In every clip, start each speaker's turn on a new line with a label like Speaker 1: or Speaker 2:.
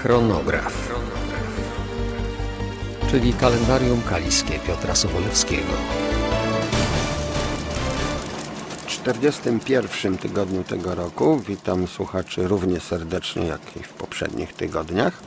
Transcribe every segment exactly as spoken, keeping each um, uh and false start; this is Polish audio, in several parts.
Speaker 1: Chronograf, czyli kalendarium kaliskie Piotra Sobolewskiego.
Speaker 2: W czterdziestym pierwszym tygodniu tego roku witam słuchaczy równie serdecznie jak i w poprzednich tygodniach.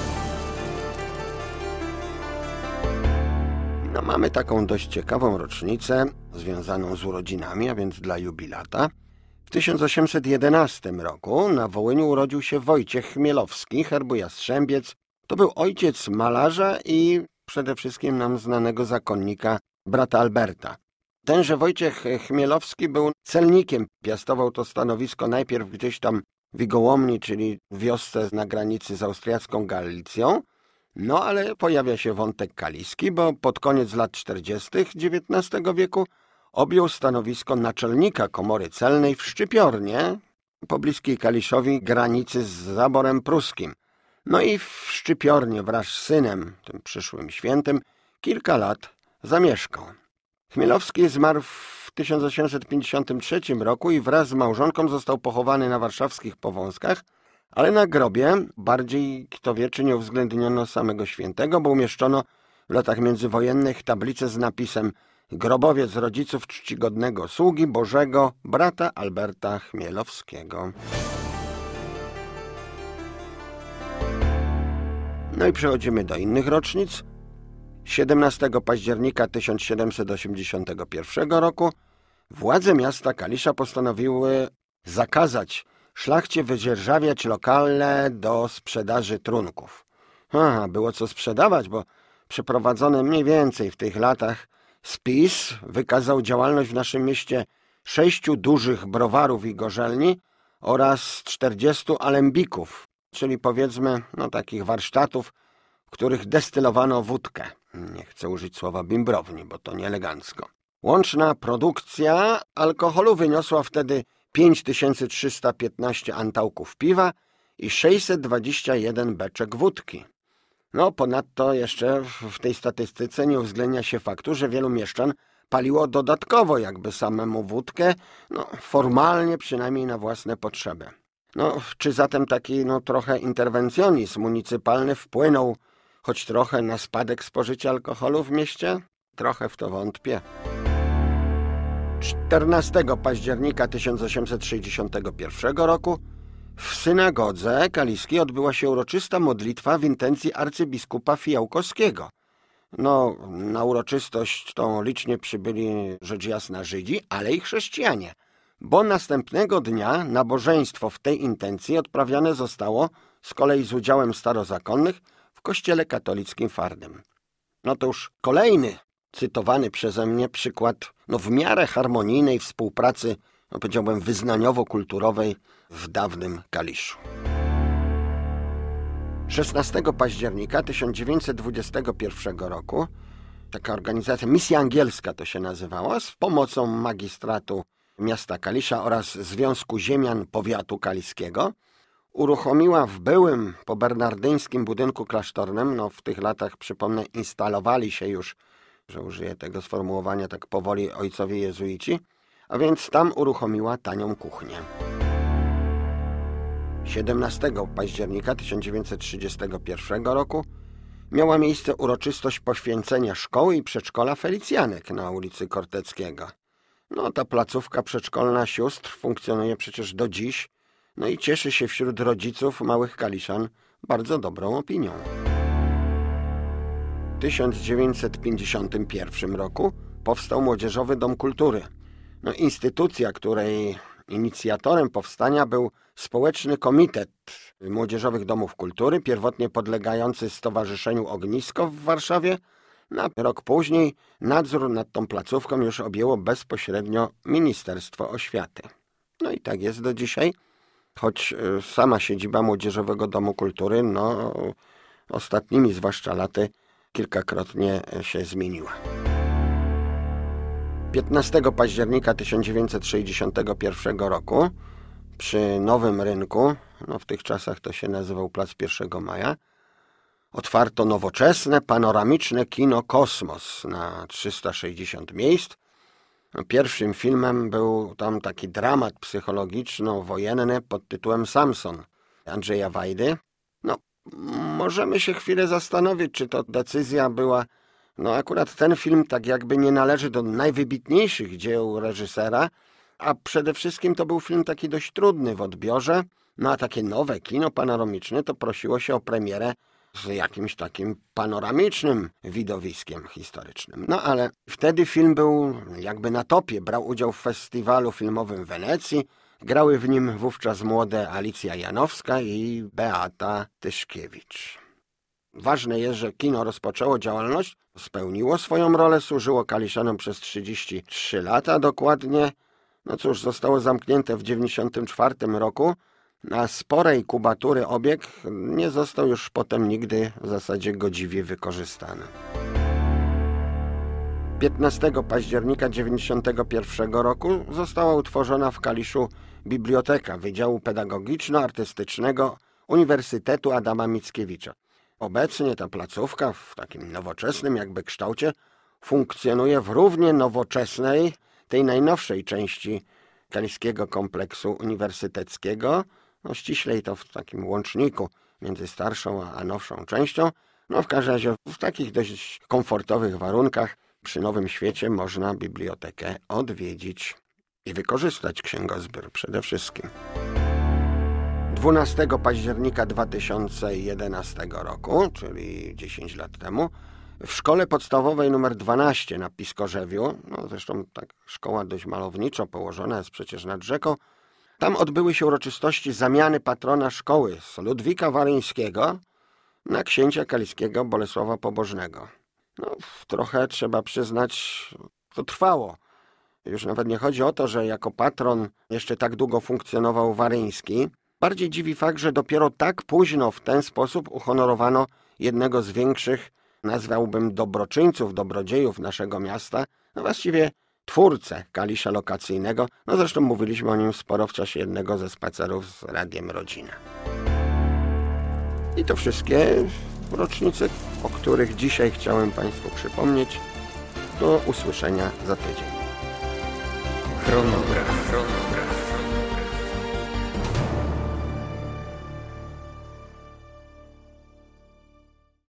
Speaker 2: No, mamy taką dość ciekawą rocznicę związaną z urodzinami, a więc dla jubilata. W tysiąc osiemset jedenastym roku na Wołyniu urodził się Wojciech Chmielowski, herbu Jastrzębiec. To był ojciec malarza i przede wszystkim nam znanego zakonnika, brata Alberta. Tenże Wojciech Chmielowski był celnikiem. Piastował to stanowisko najpierw gdzieś tam w Igołomni, czyli w wiosce na granicy z austriacką Galicją. No ale pojawia się wątek kaliski, bo pod koniec lat czterdziestych dziewiętnastego wieku objął stanowisko naczelnika komory celnej w Szczypiornie, pobliskiej Kaliszowi granicy z zaborem pruskim. No i w Szczypiornie wraz z synem, tym przyszłym świętym, kilka lat zamieszkał. Chmielowski zmarł w tysiąc osiemset pięćdziesiątym trzecim roku i wraz z małżonką został pochowany na warszawskich Powązkach, ale na grobie bardziej, kto wie, czy nie uwzględniono samego świętego, bo umieszczono w latach międzywojennych tablicę z napisem Grobowiec rodziców czcigodnego sługi Bożego, brata Alberta Chmielowskiego. No i przechodzimy do innych rocznic. siedemnastego października tysiąc siedemset osiemdziesiątego pierwszego roku władze miasta Kalisza postanowiły zakazać szlachcie wydzierżawiać lokale do sprzedaży trunków. Aha, było co sprzedawać, bo przeprowadzony mniej więcej w tych latach spis wykazał działalność w naszym mieście sześciu dużych browarów i gorzelni oraz czterdziestu alembików, czyli powiedzmy no takich warsztatów, w których destylowano wódkę. Nie chcę użyć słowa bimbrowni, bo to nieelegancko. Łączna produkcja alkoholu wyniosła wtedy pięć tysięcy trzysta piętnaście antałków piwa i sześćset dwadzieścia jeden beczek wódki. No, ponadto jeszcze w tej statystyce nie uwzględnia się faktu, że wielu mieszczan paliło dodatkowo jakby samemu wódkę, no formalnie przynajmniej na własne potrzeby. No, czy zatem taki no trochę interwencjonizm municypalny wpłynął choć trochę na spadek spożycia alkoholu w mieście? Trochę w to wątpię. czternastego października tysiąc osiemset sześćdziesiątego pierwszego roku w synagodze kaliskiej odbyła się uroczysta modlitwa w intencji arcybiskupa Fijałkowskiego. No, na uroczystość tą licznie przybyli rzecz jasna Żydzi, ale i chrześcijanie, bo następnego dnia nabożeństwo w tej intencji odprawiane zostało z kolei z udziałem starozakonnych w kościele katolickim Fardym. No to już kolejny cytowany przeze mnie przykład no w miarę harmonijnej współpracy, no powiedziałbym wyznaniowo-kulturowej w dawnym Kaliszu. szesnastego października tysiąc dziewięćset dwudziestego pierwszego roku taka organizacja, Misja Angielska to się nazywała, z pomocą magistratu miasta Kalisza oraz Związku Ziemian Powiatu Kaliskiego uruchomiła w byłym pobernardyńskim budynku klasztornym, no w tych latach, przypomnę, instalowali się już, że użyję tego sformułowania tak powoli, ojcowie jezuici, a więc tam uruchomiła tanią kuchnię. siedemnastego października tysiąc dziewięćset trzydziestego pierwszego roku miała miejsce uroczystość poświęcenia szkoły i przedszkola Felicjanek na ulicy Korteckiego. No ta placówka przedszkolna sióstr funkcjonuje przecież do dziś, no i cieszy się wśród rodziców małych Kaliszan bardzo dobrą opinią. W tysiąc dziewięćset pięćdziesiątym pierwszym roku powstał Młodzieżowy Dom Kultury. No, instytucja, której inicjatorem powstania był Społeczny Komitet Młodzieżowych Domów Kultury, pierwotnie podlegający Stowarzyszeniu Ognisko w Warszawie. Na rok później nadzór nad tą placówką już objęło bezpośrednio Ministerstwo Oświaty. No i tak jest do dzisiaj, choć sama siedziba Młodzieżowego Domu Kultury, no ostatnimi zwłaszcza laty, kilkakrotnie się zmieniła. piętnastego października tysiąc dziewięćset sześćdziesiątego pierwszego roku przy Nowym Rynku, no w tych czasach to się nazywał Plac pierwszego maja, otwarto nowoczesne, panoramiczne kino Kosmos na trzysta sześćdziesiąt miejsc. Pierwszym filmem był tam taki dramat psychologiczno-wojenny pod tytułem Samson Andrzeja Wajdy. No, Możemy się chwilę zastanowić, czy to decyzja była... No akurat ten film tak jakby nie należy do najwybitniejszych dzieł reżysera, a przede wszystkim to był film taki dość trudny w odbiorze, no a takie nowe kino panoramiczne to prosiło się o premierę z jakimś takim panoramicznym widowiskiem historycznym. No ale wtedy film był jakby na topie, brał udział w festiwalu filmowym w Wenecji, grały w nim wówczas młode Alicja Janowska i Beata Tyszkiewicz. Ważne jest, że kino rozpoczęło działalność, spełniło swoją rolę, służyło Kaliszanom przez trzydzieści trzy lata dokładnie. No cóż, zostało zamknięte w dziewięćdziesiątym czwartym roku, a sporej kubatury obieg nie został już potem nigdy w zasadzie godziwie wykorzystany. piętnastego października dziewięćdziesiątego pierwszego roku została utworzona w Kaliszu Biblioteka Wydziału Pedagogiczno-Artystycznego Uniwersytetu Adama Mickiewicza. Obecnie ta placówka w takim nowoczesnym jakby kształcie funkcjonuje w równie nowoczesnej, tej najnowszej części kaliskiego kompleksu uniwersyteckiego, no ściślej to w takim łączniku między starszą a nowszą częścią. No w każdym razie w takich dość komfortowych warunkach przy Nowym Świecie można bibliotekę odwiedzić i wykorzystać księgozbiór przede wszystkim. dwunastego października dwa tysiące jedenastego roku, czyli dziesięć lat temu, w szkole podstawowej nr dwanaście na Piskorzewiu, no zresztą tak szkoła dość malowniczo położona jest przecież nad rzeką, tam odbyły się uroczystości zamiany patrona szkoły z Ludwika Waryńskiego na księcia kaliskiego Bolesława Pobożnego. No trochę trzeba przyznać, to trwało. Już nawet nie chodzi o to, że jako patron jeszcze tak długo funkcjonował Waryński. Bardziej dziwi fakt, że dopiero tak późno w ten sposób uhonorowano jednego z większych, nazwałbym dobroczyńców, dobrodziejów naszego miasta, no właściwie twórcę Kalisza lokacyjnego. No zresztą mówiliśmy o nim sporo w czasie jednego ze spacerów z Radiem Rodzina. I to wszystkie rocznice, o których dzisiaj chciałem Państwu przypomnieć. Do usłyszenia za tydzień.
Speaker 1: Chronograf. Chronograf.